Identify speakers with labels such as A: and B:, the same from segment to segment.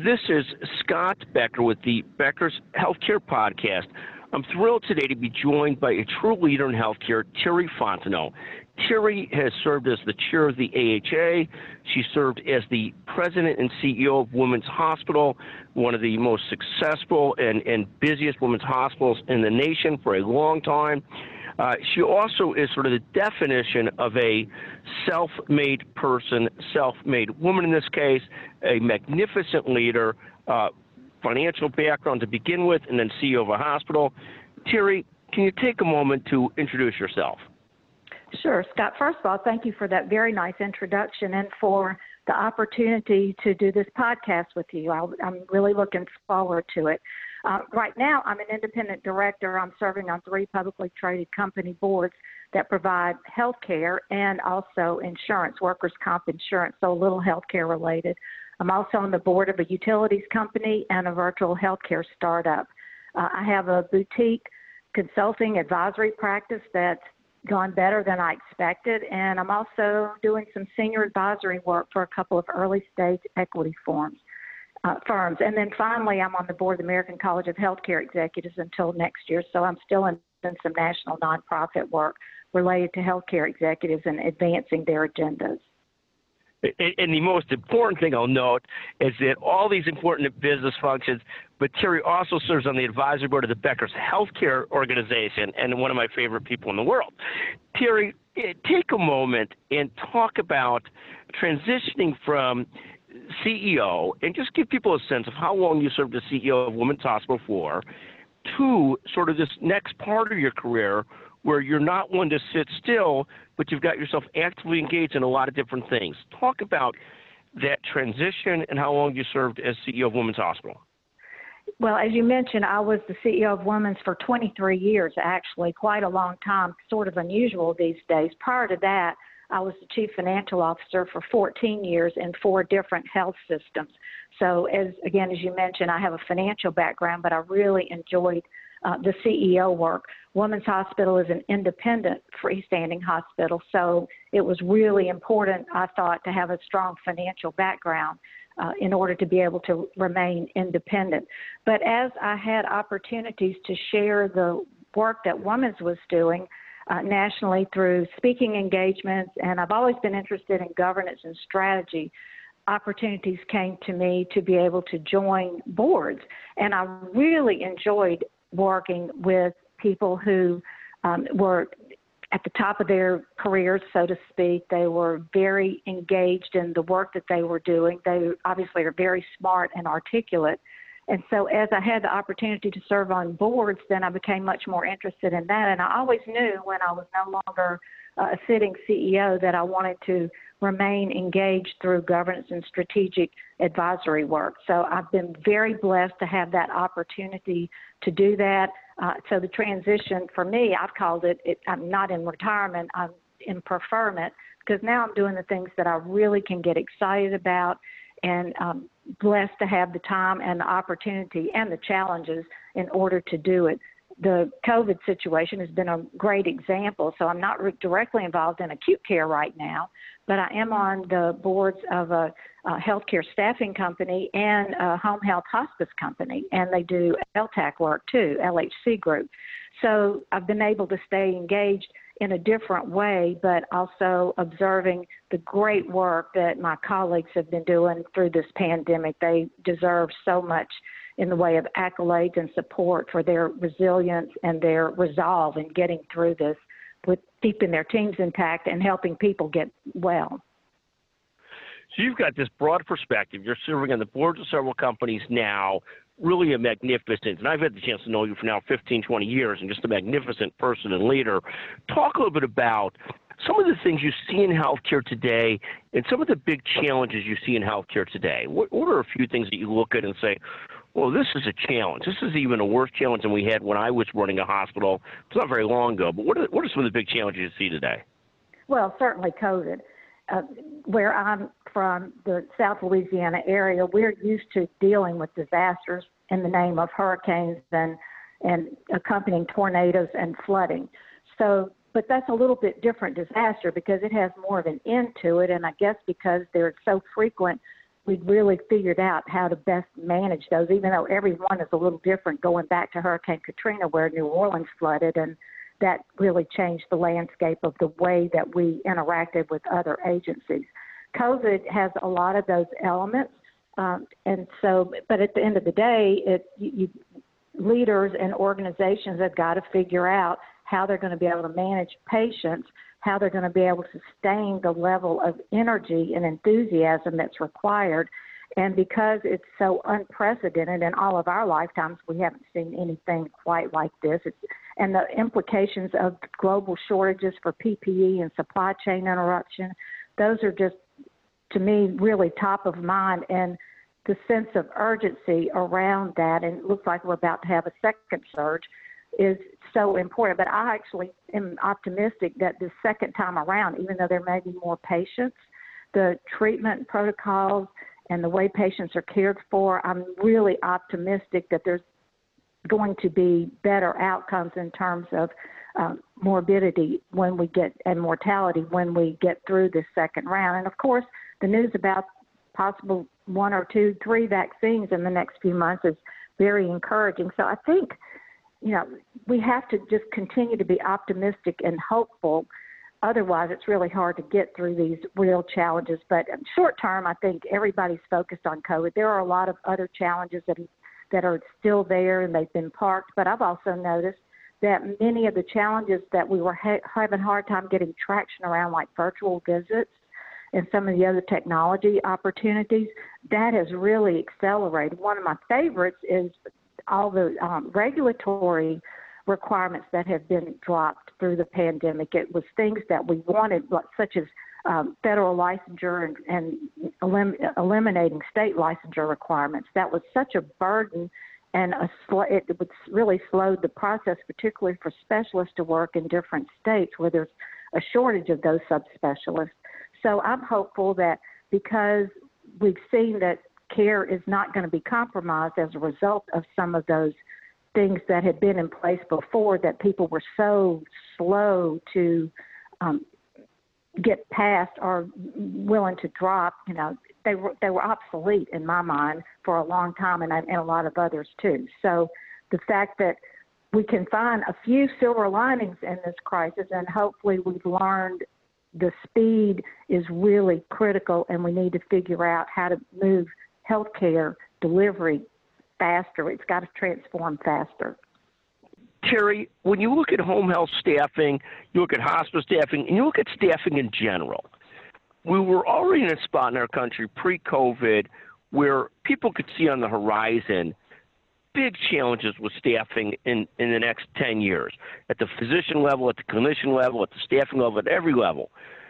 A: This is Scott Becker with the Becker's Healthcare Podcast. I'm thrilled today to be joined by a true leader in healthcare, Terry Fontenot. Terry has served as the chair of the AHA. She served as the president and CEO of Women's Hospital, one of the most successful and busiest women's hospitals in the nation for a long time. She also is sort of the definition of a self-made person, self-made woman in this case, a magnificent leader, financial background to begin with, and then CEO of a hospital. Terry, can you take a moment to introduce yourself?
B: Sure, Scott. First of all, thank you for that very nice introduction and for the opportunity to do this podcast with you. I'm really looking forward to it. Right now, I'm an independent director. I'm serving on 3 publicly traded company boards that provide health care and also insurance, workers' comp insurance, so a little health care related. I'm also on the board of a utilities company and a virtual healthcare startup. I have a boutique consulting advisory practice that's gone better than I expected, and I'm also doing some senior advisory work for a couple of early stage equity firms. And then finally, I'm on the board of the American College of Healthcare Executives until next year, so I'm still in some national nonprofit work related to healthcare executives and advancing their agendas.
A: And the most important thing I'll note is that all these important business functions, but Terry also serves on the advisory board of the Becker's Healthcare Organization and one of my favorite people in the world. Terry, take a moment and talk about transitioning from CEO and just give people a sense of how long you served as CEO of Women's Hospital for, to sort of this next part of your career where you're not one to sit still, but you've got yourself actively engaged in a lot of different things. Talk about that transition and how long you served as CEO of Women's Hospital.
B: Well, as you mentioned, I was the CEO of Women's for 23 years, actually, quite a long time, sort of unusual these days. Prior to that, I was the chief financial officer for 14 years in 4 different health systems. So, as you mentioned, I have a financial background, but I really enjoyed the CEO work. Women's Hospital is an independent freestanding hospital, so it was really important, I thought, to have a strong financial background in order to be able to remain independent. But as I had opportunities to share the work that Women's was doing nationally through speaking engagements, and I've always been interested in governance and strategy, opportunities came to me to be able to join boards. And I really enjoyed working with people who were at the top of their careers, so to speak. They were very engaged in the work that they were doing. They obviously are very smart and articulate. And so as I had the opportunity to serve on boards, then I became much more interested in that. And I always knew when I was no longer a sitting CEO that I wanted to remain engaged through governance and strategic advisory work. So I've been very blessed to have that opportunity to do that. So the transition for me, I've called it, I'm not in retirement, I'm in preferment, because now I'm doing the things that I really can get excited about, and blessed to have the time and the opportunity and the challenges in order to do it. The COVID situation has been a great example. So I'm not directly involved in acute care right now, but I am on the boards of a healthcare staffing company and a home health hospice company, and they do LTAC work too, LHC Group. So I've been able to stay engaged in a different way, but also observing the great work that my colleagues have been doing through this pandemic. They deserve so much in the way of accolades and support for their resilience and their resolve in getting through this, with keeping their teams intact and helping people get well.
A: So you've got this broad perspective. You're serving on the boards of several companies now, really a magnificent, and I've had the chance to know you for now 15, 20 years, and just a magnificent person and leader. Talk a little bit about some of the things you see in healthcare today and some of the big challenges you see in healthcare today. What are a few things that you look at and say, well, this is a challenge. This is even a worse challenge than we had when I was running a hospital. It's not very long ago, but what are some of the big challenges you see today?
B: Well, certainly COVID. Where I'm from, the South Louisiana area, we're used to dealing with disasters in the name of hurricanes and accompanying tornadoes and flooding. So, but that's a little bit different disaster because it has more of an end to it, and I guess because they're so frequent, we'd really figured out how to best manage those, even though every one is a little different, going back to Hurricane Katrina where New Orleans flooded, and that really changed the landscape of the way that we interacted with other agencies. COVID has a lot of those elements, and so, but at the end of the day, leaders and organizations have got to figure out how they're going to be able to manage patients, how they're going to be able to sustain the level of energy and enthusiasm that's required. And because it's so unprecedented in all of our lifetimes, we haven't seen anything quite like this. And the implications of global shortages for PPE and supply chain interruption, those are just, to me, really top of mind. And the sense of urgency around that, and it looks like we're about to have a second surge, is so important. But I actually am optimistic that the second time around, even though there may be more patients, the treatment protocols and the way patients are cared for, I'm really optimistic that there's going to be better outcomes in terms of morbidity when we get, and mortality when we get through this second round. And of course, the news about possible 1 or 2, 3 vaccines in the next few months is very encouraging. So I think, we have to just continue to be optimistic and hopeful. Otherwise, it's really hard to get through these real challenges. But short term, I think everybody's focused on COVID. There are a lot of other challenges that are still there, and they've been parked. But I've also noticed that many of the challenges that we were having a hard time getting traction around, like virtual visits and some of the other technology opportunities, that has really accelerated. One of my favorites is all the regulatory requirements that have been dropped through the pandemic. It was things that we wanted, such as federal licensure and eliminating state licensure requirements. That was such a burden, and it would really slowed the process, particularly for specialists to work in different states where there's a shortage of those subspecialists. So I'm hopeful that because we've seen that care is not going to be compromised as a result of some of those things that had been in place before, that people were so slow to get past or willing to drop, they were obsolete in my mind for a long time, and a lot of others too. So the fact that we can find a few silver linings in this crisis, and hopefully we've learned the speed is really critical, and we need to figure out how to move healthcare delivery faster. It's got to transform faster.
A: Terry, when you look at home health staffing, you look at hospital staffing, and you look at staffing in general, we were already in a spot in our country pre-COVID where people could see on the horizon big challenges with staffing in the next 10 years, at the physician level, at the clinician level, at the staffing level, at every level.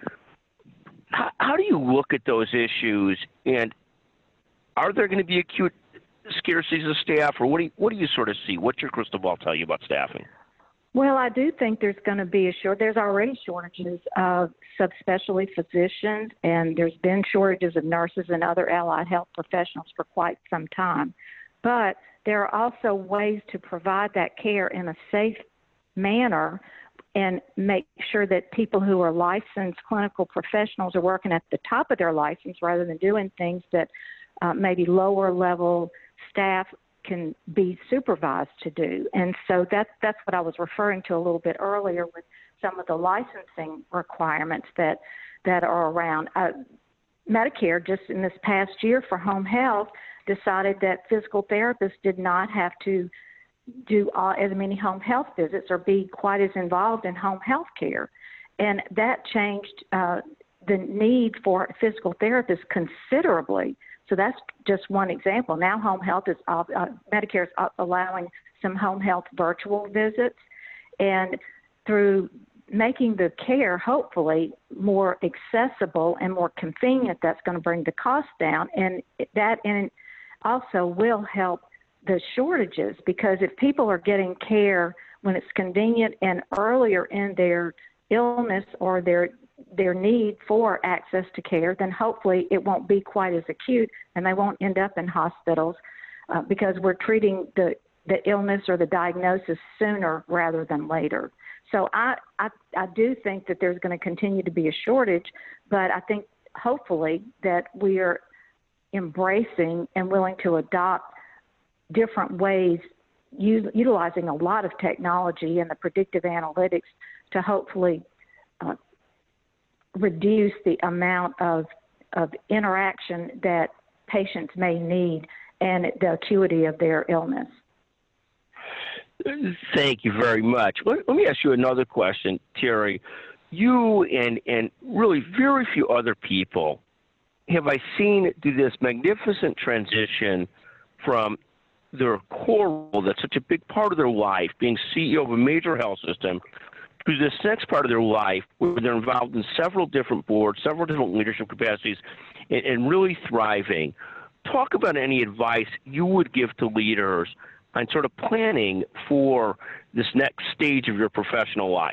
A: How do you look at those issues, and are there going to be acute scarcities of staff, or what do you sort of see? What's your crystal ball tell you about staffing?
B: Well, I do think there's going to be there's already shortages of subspecialty physicians, and there's been shortages of nurses and other allied health professionals for quite some time. But there are also ways to provide that care in a safe manner and make sure that people who are licensed clinical professionals are working at the top of their license rather than doing things that maybe lower level staff can be supervised to do. And so that's what I was referring to a little bit earlier with some of the licensing requirements that are around. Medicare, just in this past year for home health, decided that physical therapists did not have to do as many home health visits or be quite as involved in home health care. And that changed the need for physical therapists considerably. So that's just one example. Now home health is Medicare is allowing some home health virtual visits, and through making the care hopefully more accessible and more convenient, that's going to bring the cost down, and that also will help the shortages, because if people are getting care when it's convenient and earlier in their illness or their need for access to care, then hopefully it won't be quite as acute and they won't end up in hospitals because we're treating the illness or the diagnosis sooner rather than later. So I do think that there's going to continue to be a shortage, but I think hopefully that we're embracing and willing to adopt different ways, utilizing a lot of technology and the predictive analytics to hopefully reduce the amount of interaction that patients may need and the acuity of their illness.
A: Thank you very much. Let me ask you another question, Terry. You and really very few other people have I seen do this magnificent transition from their core role that's such a big part of their life, being CEO of a major health system, to this next part of their life where they're involved in several different boards, several different leadership capacities, and really thriving. Talk about any advice you would give to leaders on sort of planning for this next stage of your professional life.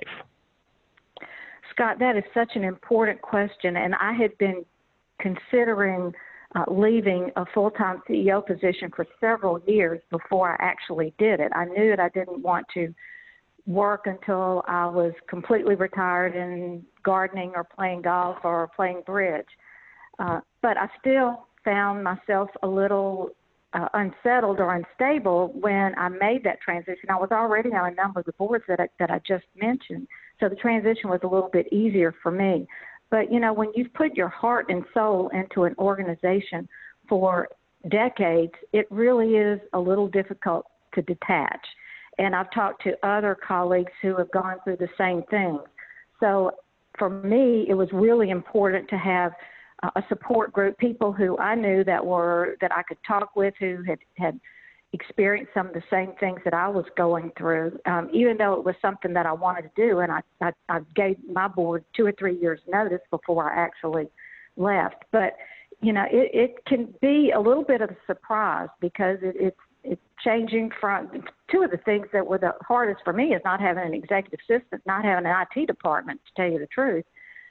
B: Scott, that is such an important question, and I had been considering leaving a full-time CEO position for several years before I actually did it. I knew that I didn't want to work until I was completely retired and gardening or playing golf or playing bridge. But I still found myself a little unsettled or unstable when I made that transition. I was already on a number of the boards that I just mentioned, so the transition was a little bit easier for me. But, you know, when you've put your heart and soul into an organization for decades, it really is a little difficult to detach. And I've talked to other colleagues who have gone through the same thing. So for me, it was really important to have a support group, people who I knew that I could talk with, who had experienced some of the same things that I was going through, even though it was something that I wanted to do. And I gave my board 2 or 3 years notice before I actually left. But, you know, it can be a little bit of a surprise because it's changing from two of the things that were the hardest for me is not having an executive assistant, not having an IT department, to tell you the truth.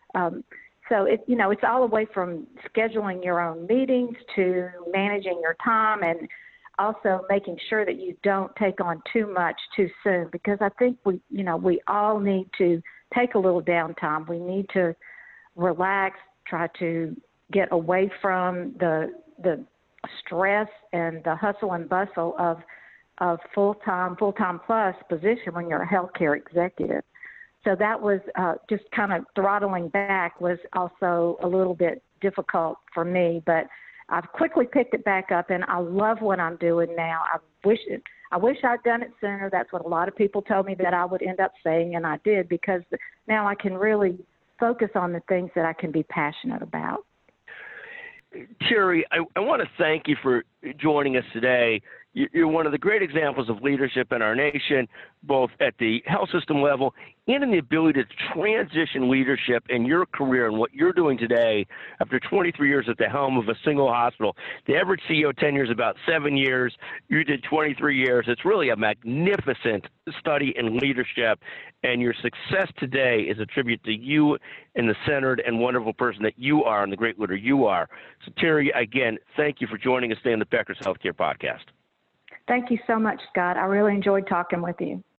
B: So it's all the way from scheduling your own meetings to managing your time and also making sure that you don't take on too much too soon, because I think we all need to take a little downtime. We need to relax, try to get away from the stress and the hustle and bustle of full-time plus position when you're a healthcare executive. So that was just kind of throttling back was also a little bit difficult for me, but I've quickly picked it back up, and I love what I'm doing now. I wish I'd done it sooner. That's what a lot of people told me that I would end up saying, and I did, because now I can really focus on the things that I can be passionate about.
A: Terry, I want to thank you for joining us today. You're one of the great examples of leadership in our nation, both at the health system level and in the ability to transition leadership in your career and what you're doing today after 23 years at the helm of a single hospital. The average CEO tenure is about 7 years. You did 23 years. It's really a magnificent study in leadership, and your success today is a tribute to you and the centered and wonderful person that you are and the great leader you are. So, Terry, again, thank you for joining us today on the Becker's Healthcare Podcast.
B: Thank you so much, Scott. I really enjoyed talking with you.